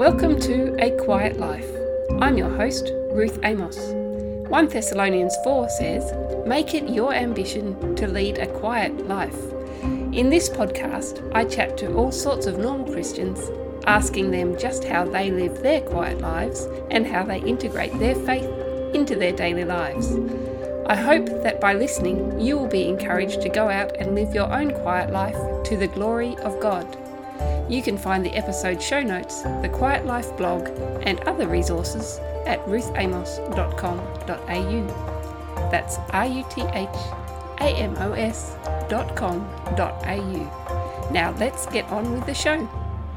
Welcome to A Quiet Life. I'm your host, Ruth Amos. 1 Thessalonians 4 says, "Make it your ambition to lead a quiet life." In this podcast, I chat to all sorts of normal Christians, asking them just how they live their quiet lives and how they integrate their faith into their daily lives. I hope that by listening, you will be encouraged to go out and live your own quiet life to the glory of God. You can find the episode show notes, the Quiet Life blog, and other resources at ruthamos.com.au. That's ruthamos.com.au. Now let's get on with the show.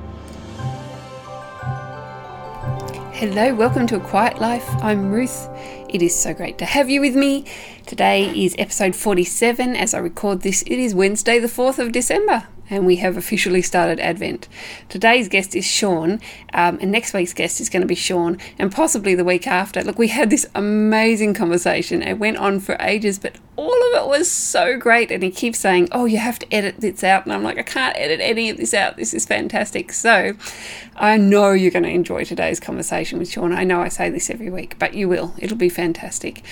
Hello, welcome to A Quiet Life. I'm Ruth. It is so great to have you with me. Today is episode 47. As I record this, it is Wednesday the 4th of December. And we have officially started Advent. Today's guest is Sean, and next week's guest is going to be Sean, and possibly the week after. Look, we had this amazing conversation. It went on for ages, but all of it was so great. And he keeps saying, "Oh, you have to edit this out." And I'm like, I can't edit any of this out. This is fantastic. So I know you're going to enjoy today's conversation with Sean. I know I say this every week, but you will. It'll be fantastic.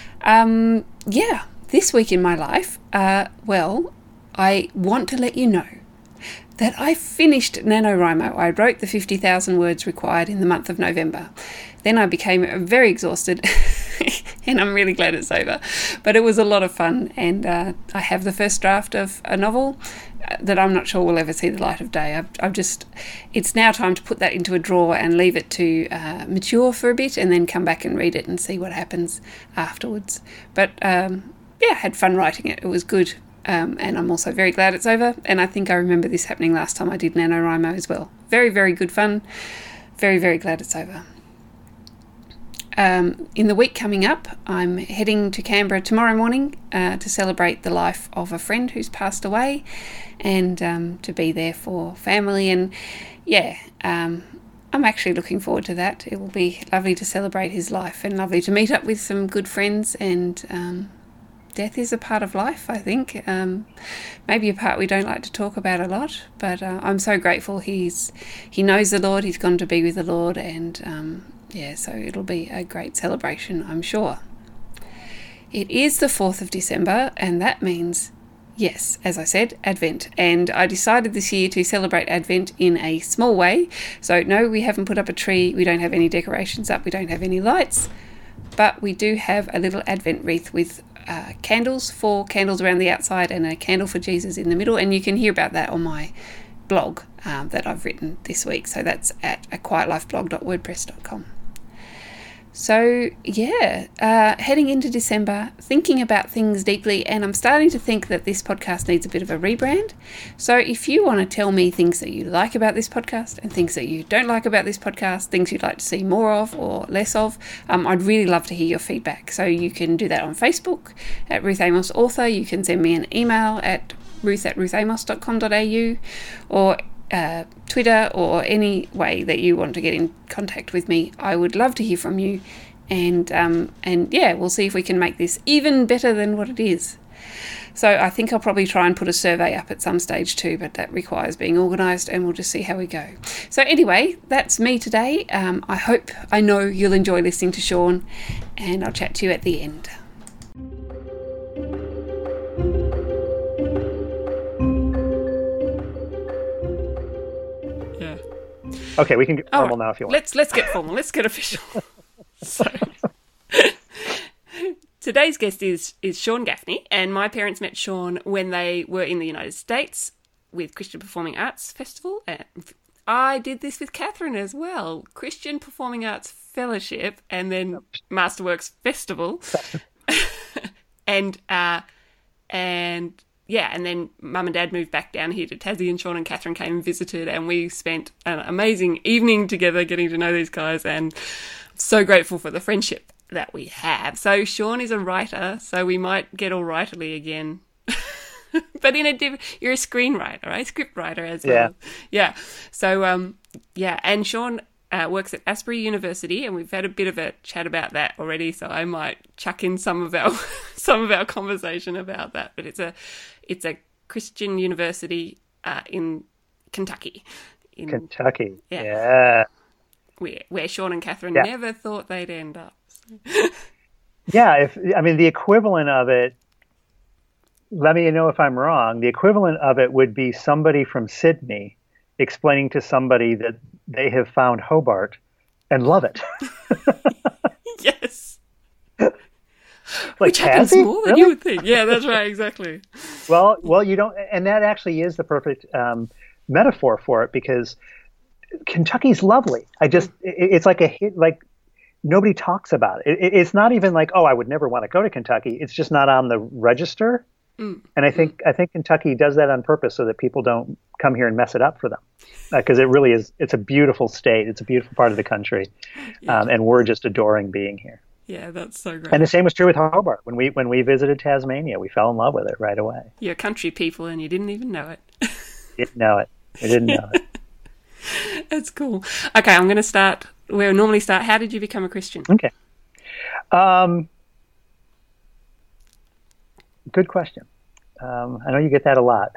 This week in my life, I want to let you know that I finished NaNoWriMo. I wrote the 50,000 words required in the month of November. Then I became very exhausted and I'm really glad it's over. But it was a lot of fun, and I have the first draft of a novel that I'm not sure will ever see the light of day. It's now time to put that into a drawer and leave it to mature for a bit and then come back and read it and see what happens afterwards. But I had fun writing it. It was good. And I'm also very glad it's over, and I think I remember this happening last time I did NaNoWriMo as well. Very, very good fun. Very, very glad it's over. In the week coming up, I'm heading to Canberra tomorrow morning to celebrate the life of a friend who's passed away, and to be there for family. And I'm actually looking forward to that. It will be lovely to celebrate his life and lovely to meet up with some good friends, and death is a part of life, I think. Maybe a part we don't like to talk about a lot, but I'm so grateful he knows the Lord, he's gone to be with the Lord, and so it'll be a great celebration, I'm sure. It is the 4th of December, and that means, yes, as I said, Advent. And I decided this year to celebrate Advent in a small way. So no, we haven't put up a tree, we don't have any decorations up, we don't have any lights, but we do have a little Advent wreath with four candles around the outside and a candle for Jesus in the middle, and you can hear about that on my blog that I've written this week. So that's at aquietlifeblog.wordpress.com. So heading into December, thinking about things deeply, and I'm starting to think that this podcast needs a bit of a rebrand. So if you want to tell me things that you like about this podcast and things that you don't like about this podcast, things you'd like to see more of or less of, I'd really love to hear your feedback. So you can do that on Facebook at Ruth Amos Author. You can send me an email at ruth@ruthamos.com.au, or Twitter, or any way that you want to get in contact with me. I would love to hear from you, and we'll see if we can make this even better than what it is. So I think I'll probably try and put a survey up at some stage too, but that requires being organised, and we'll just see how we go. So anyway, that's me today. I know you'll enjoy listening to Sean, and I'll chat to you at the end. Okay, we can get formal now if you want. Let's get formal. Let's get official. So, today's guest is Sean Gaffney, and my parents met Sean when they were in the United States with Christian Performing Arts Festival. And I did this with Catherine as well. Christian Performing Arts Fellowship, and then Masterworks Festival, and then Mum and Dad moved back down here to Tassie, and Sean and Catherine came and visited, and we spent an amazing evening together getting to know these guys, and I'm so grateful for the friendship that we have. So Sean is a writer, so we might get all writerly again. But you're a screenwriter, right? Script writer as well. Yeah. So, and Sean works at Asbury University, and we've had a bit of a chat about that already, so I might chuck in some of our conversation about that. But it's a Christian university in Kentucky. Kentucky. Yeah. where Sean and Catherine never thought they'd end up. Yeah, the equivalent of it, let me know if I'm wrong, the equivalent of it would be somebody from Sydney explaining to somebody that they have found Hobart and love it. Yes. Which happens more than you would think. Yeah, that's right, exactly. Well, you don't, and that actually is the perfect metaphor for it, because Kentucky's lovely. It's like a hit, like nobody talks about it. It's not even like, oh, I would never want to go to Kentucky. It's just not on the register. And I think Kentucky does that on purpose so that people don't come here and mess it up for them, because it really is. It's a beautiful state. It's a beautiful part of the country, and we're just adoring being here. Yeah, that's so great. And the same was true with Hobart. When we visited Tasmania, we fell in love with it right away. You're country people, and you didn't even know it. Didn't know it. We didn't know it. That's cool. Okay, I'm going to start where we normally start. How did you become a Christian? Okay. Good question. I know you get that a lot.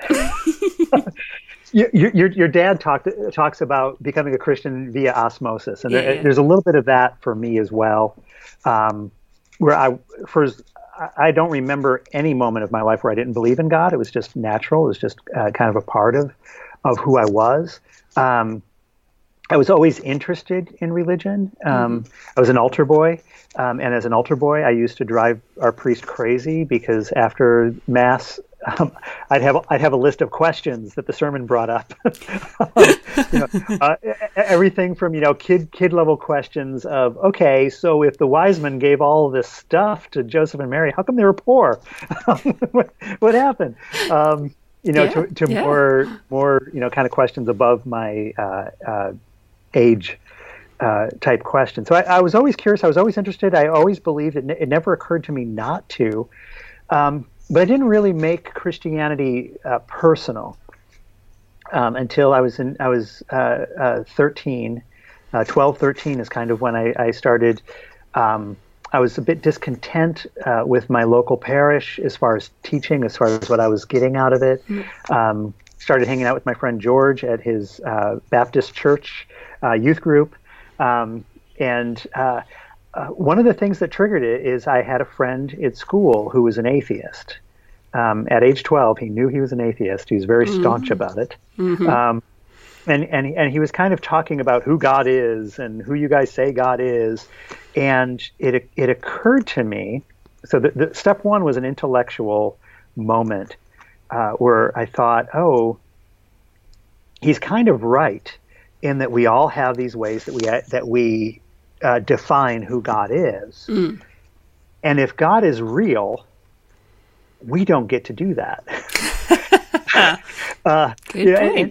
Your dad talks about becoming a Christian via osmosis, and there's a little bit of that for me as well. Where I don't remember any moment of my life where I didn't believe in God. It was just natural. It was just kind of a part of who I was. I was always interested in religion. I was an altar boy, and as an altar boy, I used to drive our priest crazy, because after Mass, I'd have a list of questions that the sermon brought up. Everything from kid level questions of, okay, so if the wise men gave all this stuff to Joseph and Mary, how come they were poor? What happened? More kind of questions above my age type questions. So I was always curious. I was always interested. I always believed it. It never occurred to me not to. But I didn't really make Christianity personal until I was 13. 12, 13 is kind of when I started. I was a bit discontent with my local parish as far as teaching, as far as what I was getting out of it. Started hanging out with my friend George at his Baptist church youth group. One of the things that triggered it is I had a friend at school who was an atheist. At age 12, he knew he was an atheist. He was very staunch about it. And he was kind of talking about who God is and who you guys say God is. And it occurred to me, so the step one was an intellectual moment where I thought, oh, he's kind of right in that we all have these ways that we define who God is. And if God is real, we don't get to do that. Good point.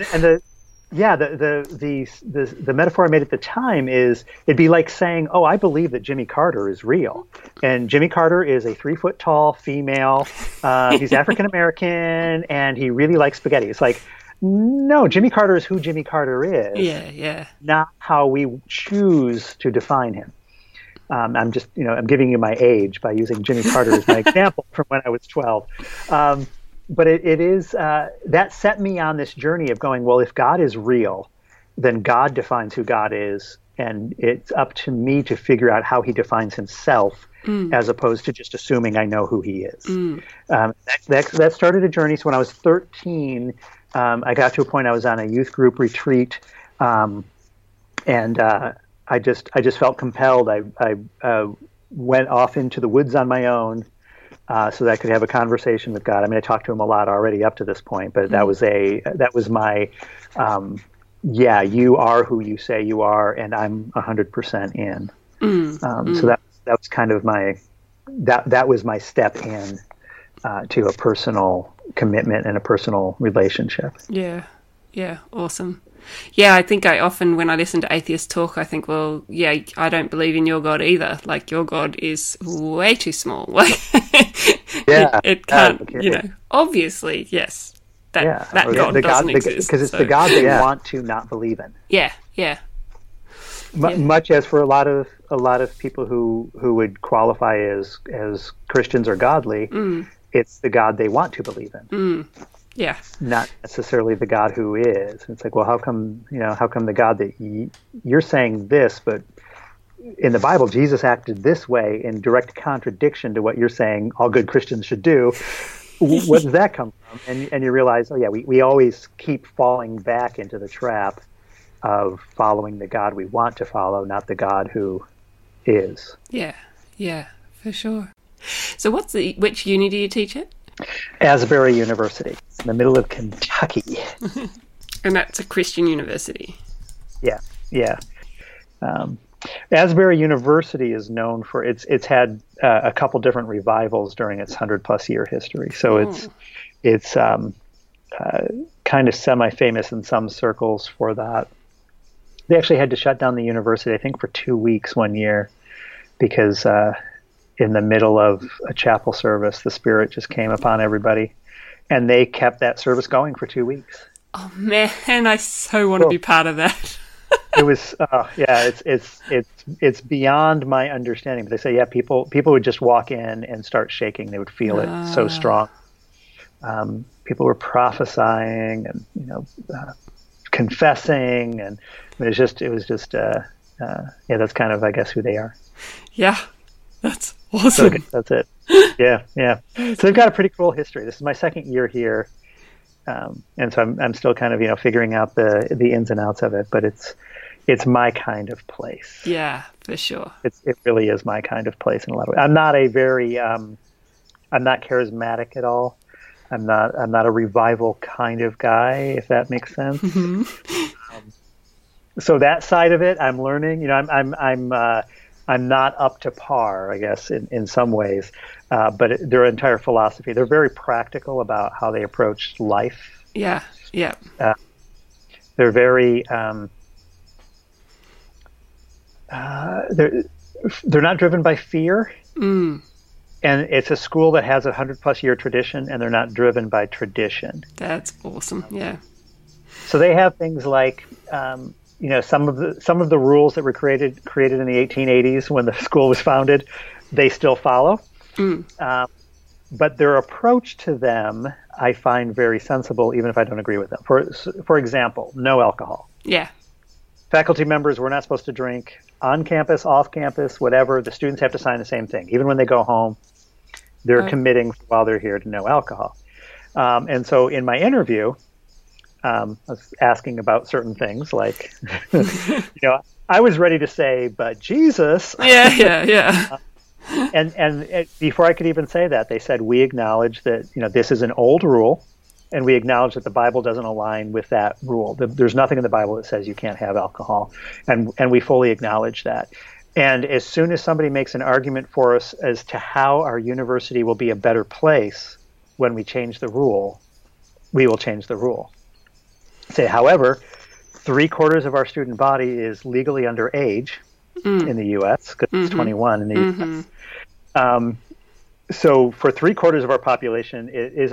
The metaphor I made at the time is it'd be like saying, oh, I believe that Jimmy Carter is real. And Jimmy Carter is a 3 foot tall female. He's African American and he really likes spaghetti. It's like, no, Jimmy Carter is who Jimmy Carter is. Yeah. Not how we choose to define him. I'm just, I'm giving you my age by using Jimmy Carter as my example from when I was 12. But it is, that set me on this journey of going, well, if God is real, then God defines who God is. And it's up to me to figure out how he defines himself as opposed to just assuming I know who he is. That started a journey. So when I was 13, I got to a point I was on a youth group retreat, and I just felt compelled. I went off into the woods on my own so that I could have a conversation with God. I mean, I talked to him a lot already up to this point, but that was my you are who you say you are, and I'm 100% in. So that was kind of that was my step in to a personal commitment and a personal relationship. Yeah, awesome. Yeah, I think I often, when I listen to atheists talk, I think, well, yeah, I don't believe in your God either. Like, your God is way too small. Like, it can't, obviously, yes, that God doesn't exist. Because it's the God they want to not believe in. Yeah. Much as for a lot of people who would qualify as Christians or godly, it's the God they want to believe in. Yeah. not necessarily the God who is. It's like, well, how come the God that you're saying this, but in the Bible, Jesus acted this way in direct contradiction to what you're saying all good Christians should do. Where does that come from? And you realize, oh yeah, we always keep falling back into the trap of following the God we want to follow, not the God who is. Yeah, for sure. So which uni do you teach at? Asbury University. It's in the middle of Kentucky. And that's a Christian university. Yeah. Asbury University is known for it's had a couple different revivals during its 100+ year history. So it's kind of semi-famous in some circles for that. They actually had to shut down the university, I think, for 2 weeks one year because in the middle of a chapel service, the Spirit just came upon everybody, and they kept that service going for 2 weeks. Oh man, I so want to be part of that. It was, it's beyond my understanding. But they say, yeah, people would just walk in and start shaking. They would feel it so strong. People were prophesying and confessing, and it was just that's kind of, I guess, who they are. Yeah, that's awesome. So, that's it. Yeah. So they've got a pretty cool history. This is my second year here, and so I'm still kind of figuring out the ins and outs of it. But it's my kind of place. Yeah, for sure. It really is my kind of place in a lot of ways. I'm not a very I'm not charismatic at all. I'm not a revival kind of guy, if that makes sense. Mm-hmm. So that side of it, I'm learning. I'm not up to par, I guess, in some ways. But their entire philosophy, they're very practical about how they approach life. Yeah. They're very they're not driven by fear. Mm. And it's a school that has a 100+ year tradition, and they're not driven by tradition. That's awesome. Yeah. So they have things like, some of the rules that were created in the 1880s when the school was founded, they still follow. Mm. But their approach to them, I find very sensible, even if I don't agree with them. For example, no alcohol. Yeah. Faculty members were not supposed to drink on campus, off campus, whatever. The students have to sign the same thing. Even when they go home, they're committing while they're here to no alcohol. And so in my interview, I was asking about certain things like, I was ready to say, but Jesus. Yeah. And before I could even say that, they said, we acknowledge that, this is an old rule, and we acknowledge that the Bible doesn't align with that rule. There's nothing in the Bible that says you can't have alcohol, and we fully acknowledge that. And as soon as somebody makes an argument for us as to how our university will be a better place when we change the rule, we will change the rule. Say, however, 3/4 of our student body is legally underage in the U.S. because it's 21 in the U.S. So for 3/4 of our population,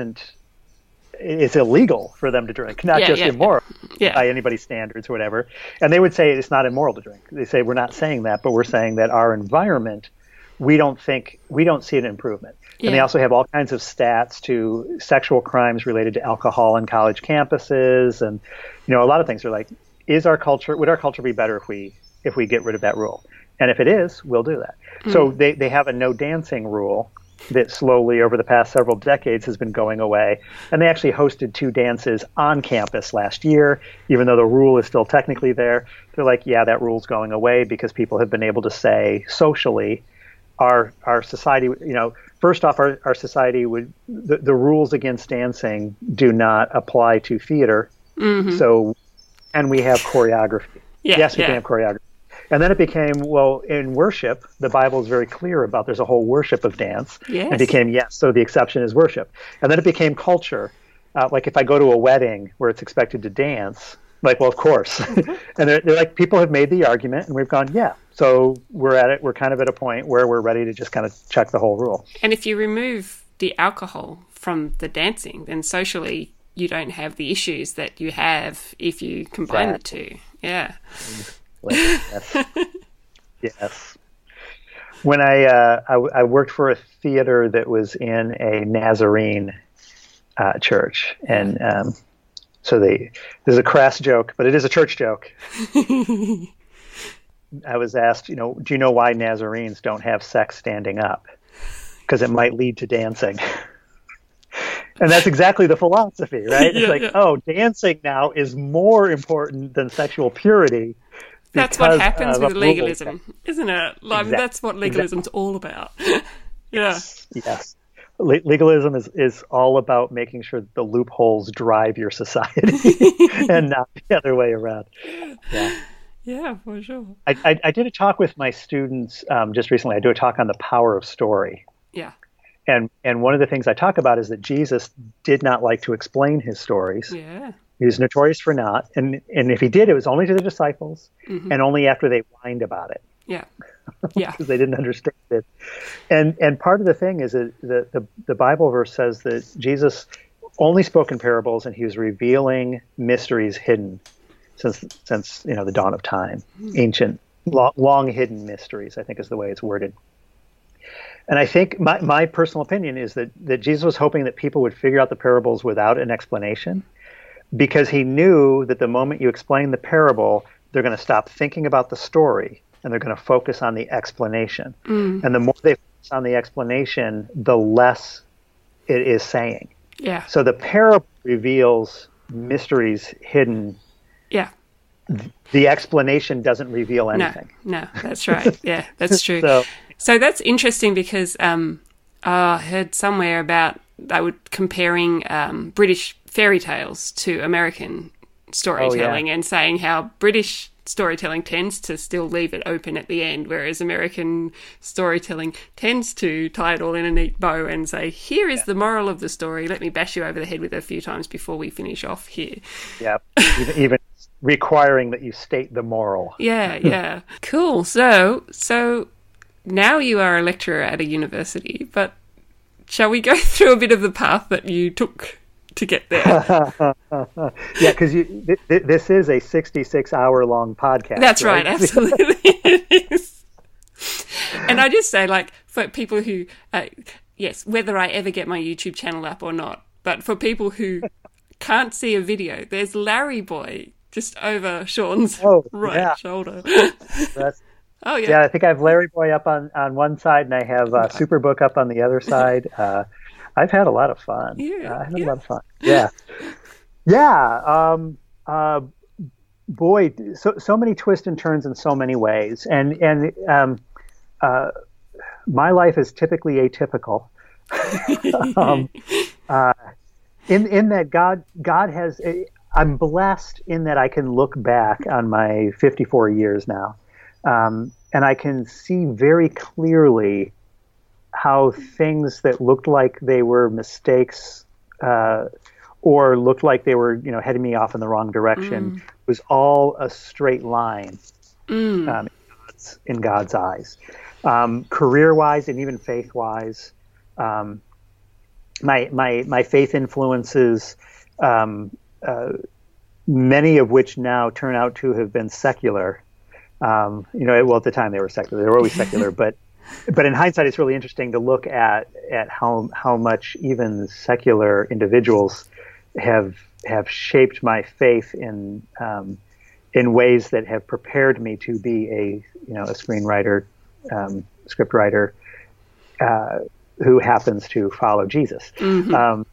it's illegal for them to drink, not just immoral by anybody's standards or whatever. And they would say it's not immoral to drink. They say we're not saying that, but we're saying that our environment, we don't see an improvement. Yeah. And they also have all kinds of stats to sexual crimes related to alcohol on college campuses, and a lot of things are like, would our culture be better if we get rid of that rule? And if it is, we'll do that. So they have a no dancing rule that slowly over the past several decades has been going away. And they actually hosted 2 dances on campus last year, even though the rule is still technically there. They're like, yeah, that rule's going away because people have been able to say socially, our society, first off, our society would, the rules against dancing do not apply to theater. Mm-hmm. So, and we have choreography. Yes, we can have choreography. And then it became, well, in worship, the Bible is very clear about there's a whole worship of dance. Yes. And it became, yes, so the exception is worship. And then it became culture. Like if I go to a wedding where it's expected to dance, like, well, of course. And they're like, people have made the argument, and we've gone, yeah. So we're kind of at a point where we're ready to just kind of check the whole rule. And if you remove the alcohol from the dancing, then socially you don't have the issues that you have if you combine the two. Yeah. Yes. When I worked for a theater that was in a Nazarene church, and so there's a crass joke, but it is a church joke. I was asked, do you know why Nazarenes don't have sex standing up? Because it might lead to dancing. And that's exactly the philosophy, right? It's dancing now is more important than sexual purity. That's what happens with legalism, isn't it? Exactly. That's what legalism's all about. Yeah. Yes. Legalism is all about making sure that the loopholes drive your society and not the other way around. Yeah. Yeah, for sure. I did a talk with my students just recently. I do a talk on the power of story. Yeah. And one of the things I talk about is that Jesus did not like to explain his stories. Yeah. He was notorious for not. And if he did, it was only to the disciples and only after they whined about it. Yeah. Yeah. Because they didn't understand it. And part of the thing is that the Bible verse says that Jesus only spoke in parables, and he was revealing mysteries hidden since the dawn of time. Ancient, long hidden mysteries, I think is the way it's worded. And I think my personal opinion is that Jesus was hoping that people would figure out the parables without an explanation, because he knew that the moment you explain the parable, they're going to stop thinking about the story and they're going to focus on the explanation. And the more they focus on the explanation, the less it is saying. Yeah. So the parable reveals mysteries hidden. Yeah. The explanation doesn't reveal anything. No, that's right. Yeah, that's true. So that's interesting because I heard somewhere about they were comparing British fairy tales to American storytelling and saying how British storytelling tends to still leave it open at the end, whereas American storytelling tends to tie it all in a neat bow and say, here is the moral of the story. Let me bash you over the head with it a few times before we finish off here. Yeah, even requiring that you state the moral. Yeah. Cool. So now you are a lecturer at a university, but shall we go through a bit of the path that you took to get there? Yeah, because this is a 66-hour-long podcast. That's right, absolutely it is. And I just say, for people who, yes, whether I ever get my YouTube channel up or not, but for people who can't see a video, there's Larry Boy just over Sean's shoulder. Oh, yeah. Yeah, I think I have Larry Boy up on one side, and I have Superbook up on the other side. I've had a lot of fun. Yeah, I've had a lot of fun. Yeah. Yeah. Boy, so many twists and turns in so many ways. And my life is typically atypical. In that God has, I'm blessed in that I can look back on my 54 years now. And I can see very clearly how things that looked like they were mistakes or looked like they were, heading me off in the wrong direction was all a straight line in God's eyes. Career-wise and even faith-wise, my faith influences, many of which now turn out to have been secular. At the time they were secular. They were always secular, but in hindsight, it's really interesting to look at how much even secular individuals have shaped my faith in ways that have prepared me to be a screenwriter, script writer who happens to follow Jesus. So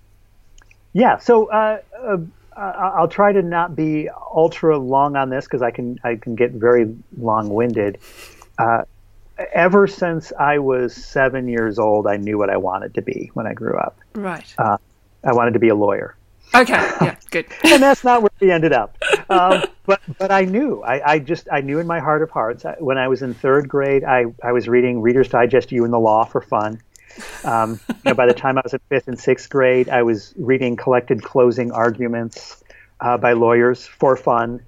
I'll try to not be ultra long on this because I can get very long-winded. Ever since I was 7 years old, I knew what I wanted to be when I grew up. Right. I wanted to be a lawyer. Okay. Yeah. Good. And that's not where we ended up. But I knew. I knew in my heart of hearts. When I was in third grade, I was reading Reader's Digest, You and the Law for fun. By the time I was in fifth and sixth grade, I was reading collected closing arguments by lawyers for fun.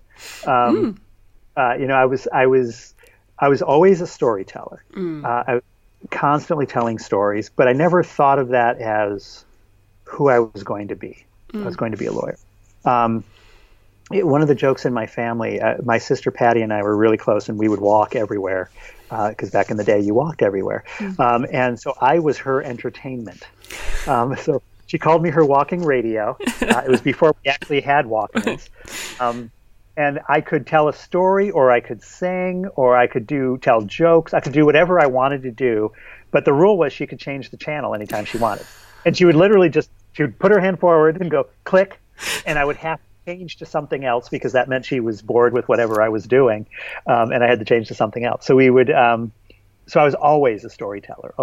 I was always a storyteller. I was constantly telling stories, but I never thought of that as who I was going to be. I was going to be a lawyer. One of the jokes in my family, my sister Patty and I were really close, and we would walk everywhere because back in the day you walked everywhere. And so I was her entertainment. So She called me her walking radio. It was before we actually had Walkmans. And I could tell a story, or I could sing, or I could tell jokes. I could do whatever I wanted to do. But the rule was she could change the channel anytime she wanted. And she would literally she would put her hand forward and go, click, and I would have to change to something else because that meant she was bored with whatever I was doing, and I had to change to something else. So so I was always a storyteller.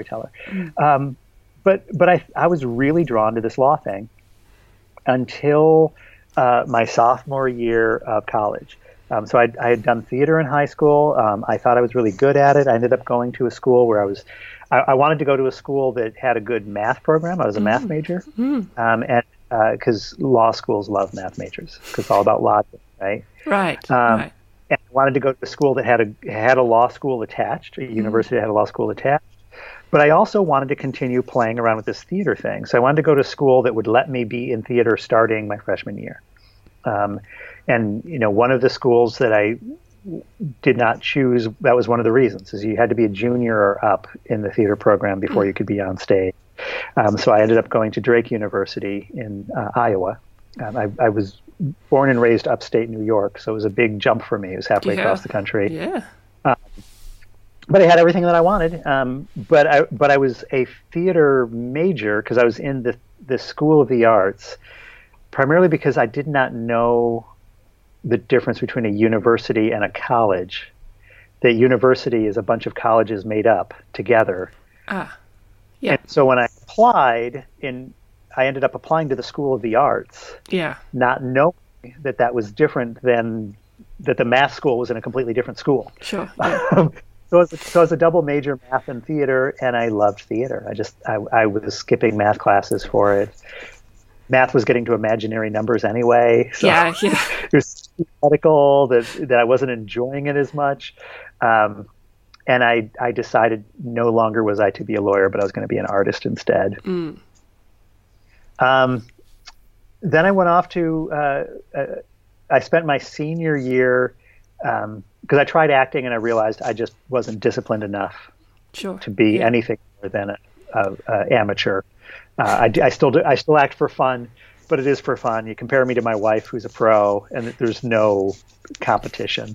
But I was really drawn to this law thing until my sophomore year of college. So I had done theater in high school. I thought I was really good at it. I ended up going to a school where I wanted to go to a school that had a good math program. I was a math major, and because law schools love math majors because it's all about logic, right? Right. And I wanted to go to a school that had a law school attached, a university that had a law school attached. But I also wanted to continue playing around with this theater thing. So I wanted to go to school that would let me be in theater starting my freshman year. And, one of the schools that I did not choose, that was one of the reasons, is you had to be a junior or up in the theater program before you could be on stage. So I ended up going to Drake University in Iowa. I was born and raised upstate New York, so it was a big jump for me. It was halfway across the country. Yeah. But I had everything that I wanted. But I was a theater major because I was in the School of the Arts, primarily because I did not know the difference between a university and a college. The university is a bunch of colleges made up together. Yeah. And so when I applied, I ended up applying to the School of the Arts. Yeah. Not knowing that was different than that the math school was in a completely different school. Sure. Yeah. So it was a double major, math and theater, and I loved theater. I was skipping math classes for it. Math was getting to imaginary numbers anyway. So it was theoretical that I wasn't enjoying it as much. And I decided no longer was I to be a lawyer, but I was going to be an artist instead. Then I went off to, I spent my senior year, because I tried acting and I realized I just wasn't disciplined enough to be anything more than an amateur. I still act for fun, but it is for fun. You compare me to my wife, who's a pro, and there's no competition.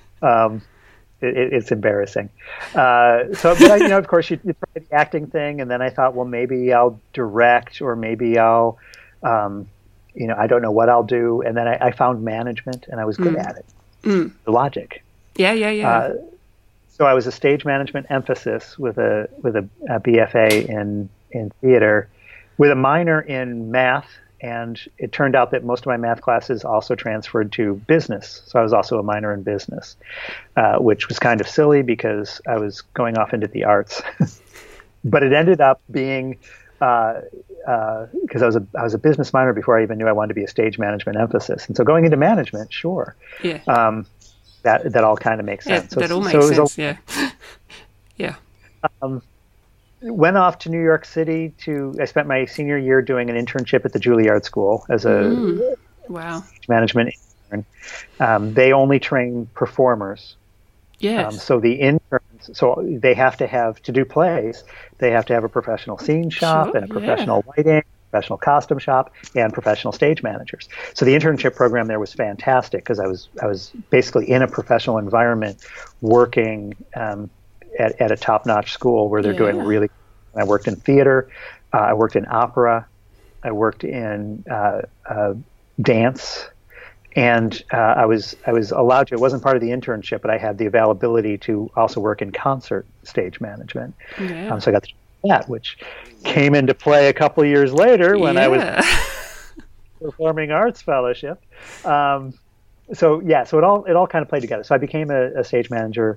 It's embarrassing. But of course, you try the acting thing, and then I thought, well, maybe I'll direct, or maybe I'll, I don't know what I'll do. And then I found management, and I was good at it. The logic. Yeah. So I was a stage management emphasis with a BFA in theater, with a minor in math, and it turned out that most of my math classes also transferred to business. So I was also a minor in business, which was kind of silly because I was going off into the arts. But it ended up being because I was a business minor before I even knew I wanted to be a stage management emphasis, and so going into management, sure. Yeah. That all kind of makes sense. That all makes sense. Yeah. Went off to New York City I spent my senior year doing an internship at the Juilliard School as a management intern. They only train performers. Yes. So the interns, they have to do plays, they have to have a professional scene shop and a professional lighting, professional costume shop, and professional stage managers. So the internship program there was fantastic because I was basically in a professional environment working at a top-notch school where they're doing really. I worked in theater, I worked in opera, I worked in dance, and I was allowed to. It wasn't part of the internship, but I had the availability to also work in concert stage management. Yeah. So I got that, which came into play a couple of years later when I was performing arts fellowship. So it all kind of played together. So I became a stage manager.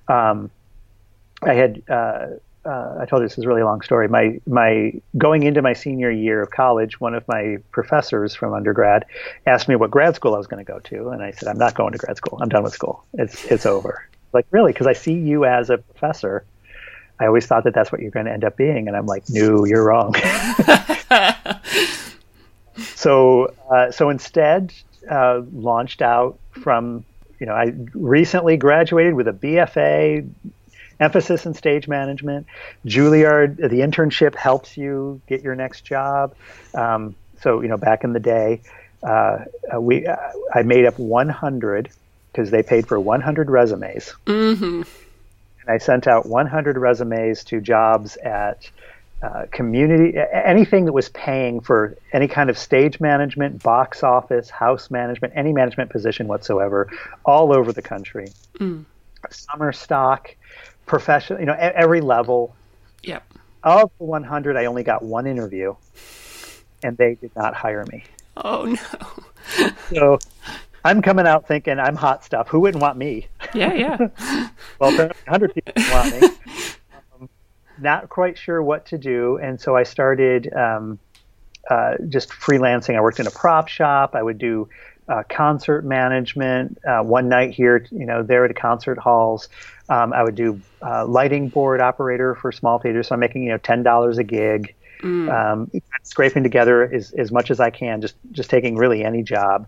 I told you this is a really long story. My going into my senior year of college, one of my professors from undergrad asked me what grad school I was going to go to, and I said, I'm not going to grad school. I'm done with school. It's over. Like, really? Because I see you as a professor. I always thought that that's what you're going to end up being. And I'm like, no, you're wrong. So instead, launched out from, I recently graduated with a BFA, emphasis in stage management. Juilliard, the internship helps you get your next job. So back in the day, I made up 100 because they paid for 100 resumes. Mm-hmm. And I sent out 100 resumes to jobs at community, anything that was paying for any kind of stage management, box office, house management, any management position whatsoever, all over the country. Summer stock, professional, every level. Yep. Of the 100, I only got one interview, and they did not hire me. Oh, no. So I'm coming out thinking I'm hot stuff. Who wouldn't want me? Yeah. Well, 100 people want me. Not quite sure what to do, and so I started just freelancing. I worked in a prop shop. I would do concert management one night here, there at the concert halls. I would do lighting board operator for small theaters, so I'm making $10 a gig. Scraping together as much as I can, just taking really any job.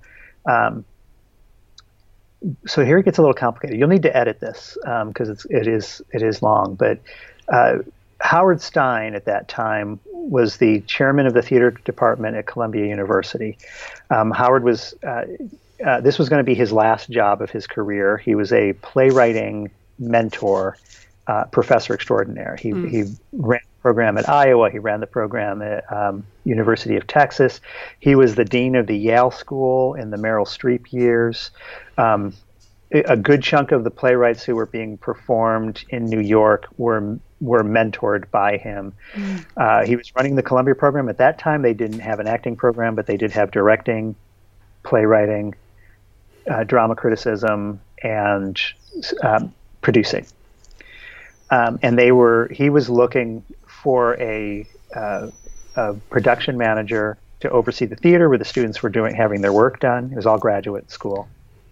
So here it gets a little complicated. You'll need to edit this because it is long. But Howard Stein at that time was the chairman of the theater department at Columbia University. Howard was this was going to be his last job of his career. He was a playwriting mentor, professor extraordinaire. He ran the program at Iowa. He ran the program at University of Texas. He was the dean of the Yale School in the Meryl Streep years. A good chunk of the playwrights who were being performed in New York were mentored by him. He was running the Columbia program. At that time, they didn't have an acting program, but they did have directing, playwriting, drama criticism, and producing. And he was looking for a production manager to oversee the theater where the students were having their work done. It was all graduate school.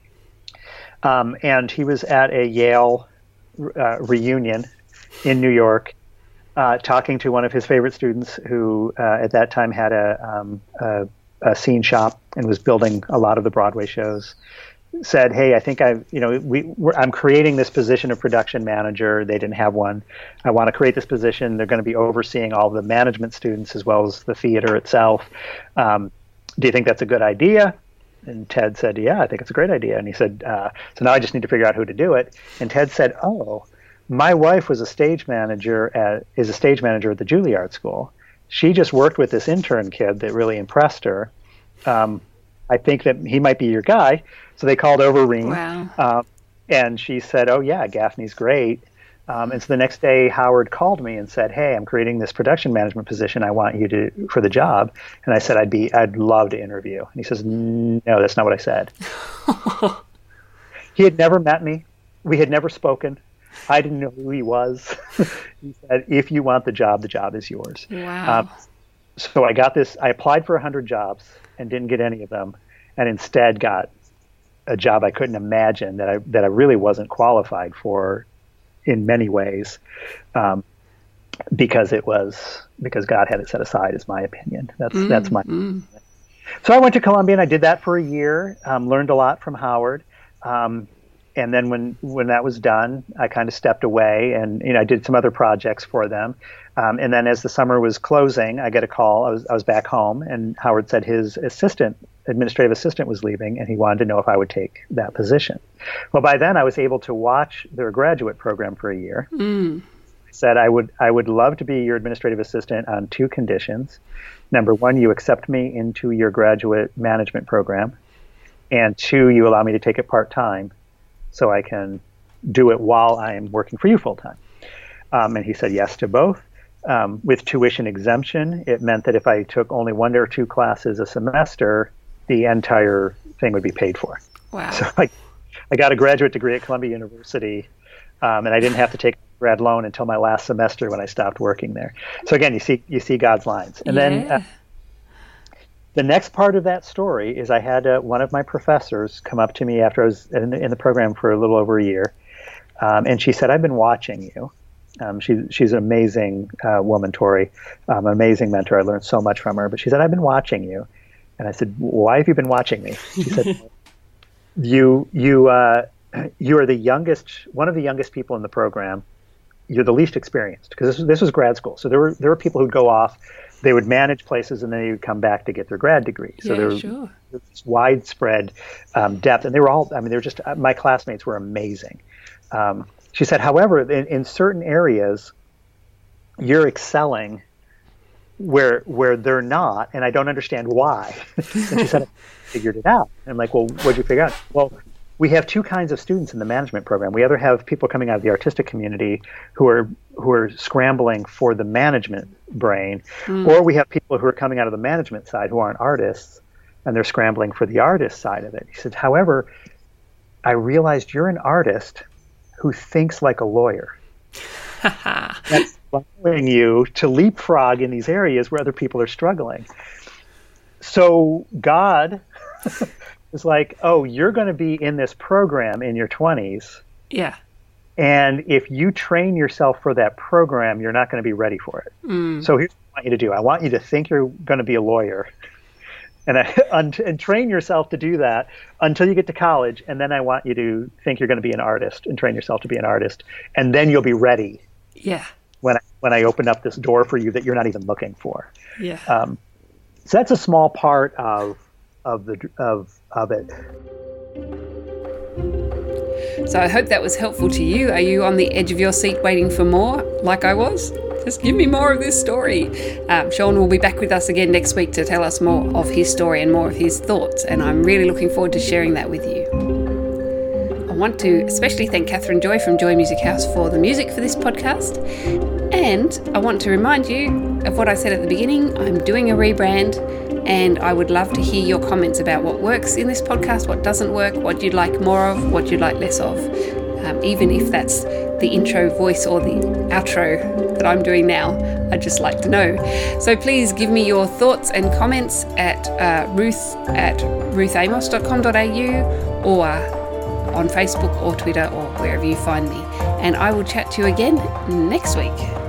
And he was at a Yale reunion in New York, talking to one of his favorite students who at that time had a scene shop and was building a lot of the Broadway shows. Said, "Hey, I think I'm creating this position of production manager. They didn't have one. I want to create this position. They're going to be overseeing all the management students as well as the theater itself. Do you think that's a good idea?" And Ted said, "Yeah, I think it's a great idea." And he said, "So now I just need to figure out who to do it." And Ted said, "Oh, my wife is a stage manager at the Juilliard School. She just worked with this intern kid that really impressed her. I think that he might be your guy." So they called over Reen. Wow. And she said, "Oh yeah, Gaffney's great." And so the next day, Howard called me and said, "Hey, I'm creating this production management position. I want you for the job." And I said, "I'd love to interview." And he says, "No, that's not what I said." He had never met me. We had never spoken. I didn't know who he was. He said, "If you want the job is yours." Wow. So I got this. I applied for 100 jobs and didn't get any of them, and instead got a job I couldn't imagine that I really wasn't qualified for in many ways, because God had it set aside, is my opinion. That's my opinion. So I went to Columbia and I did that for a year, learned a lot from Howard. And then when that was done, I kind of stepped away and I did some other projects for them. And then as the summer was closing, I get a call. I was back home, and Howard said his administrative assistant was leaving, and he wanted to know if I would take that position. Well, by then I was able to watch their graduate program for a year. I said I would love to be your administrative assistant on two conditions. Number one, you accept me into your graduate management program, and two, you allow me to take it part-time so I can do it while I am working for you full-time. And he said yes to both. With tuition exemption, it meant that if I took only one or two classes a semester, the entire thing would be paid for. Wow. So I got a graduate degree at Columbia University, and I didn't have to take a grad loan until my last semester when I stopped working there. So again, you see God's lines. And then the next part of that story is I had one of my professors come up to me after I was in the program for a little over a year, and she said, "I've been watching you." She's an amazing woman, Tori, an amazing mentor. I learned so much from her. But she said, "I've been watching you," and I said, "Why have you been watching me?" She said, "You are the youngest, one of the youngest people in the program. you're the least experienced, because this was grad school. So there were people who'd go off, they would manage places, and then they would come back to get their grad degree. So there was this widespread depth, and they were all, I mean, they were just, my classmates were amazing. She said, however, in certain areas, you're excelling where they're not, and I don't understand why. And she said, I figured it out. And I'm like, well, what'd you figure out? Well, we have two kinds of students in the management program. We either have people coming out of the artistic community who are scrambling for the management brain, or we have people who are coming out of the management side who aren't artists, and they're scrambling for the artist side of it. He said, however, I realized you're an artist who thinks like a lawyer. That's allowing you to leapfrog in these areas where other people are struggling. So God is like, oh, you're going to be in this program in your 20s. Yeah. And if you train yourself for that program, you're not going to be ready for it. So here's what I want you to do. I want you to think you're going to be a lawyer, and train yourself to do that until you get to college. And then I want you to think you're going to be an artist and train yourself to be an artist. And then you'll be ready. Yeah. When I open up this door for you that you're not even looking for. Yeah. So that's a small part of it. So I hope that was helpful to you. Are you on the edge of your seat waiting for more, like I was? Just give me more of this story. Sean will be back with us again next week to tell us more of his story and more of his thoughts, and I'm really looking forward to sharing that with you. I want to especially thank Catherine Joy from Joy Music House for the music for this podcast. And I want to remind you of what I said at the beginning. I'm doing a rebrand, and I would love to hear your comments about what works in this podcast, what doesn't work, what you'd like more of, what you'd like less of, even if that's the intro voice or the outro that I'm doing now. I'd just like to know. So please give me your thoughts and comments at ruth@ruthamos.com.au or on Facebook or Twitter or wherever you find me. And I will chat to you again next week.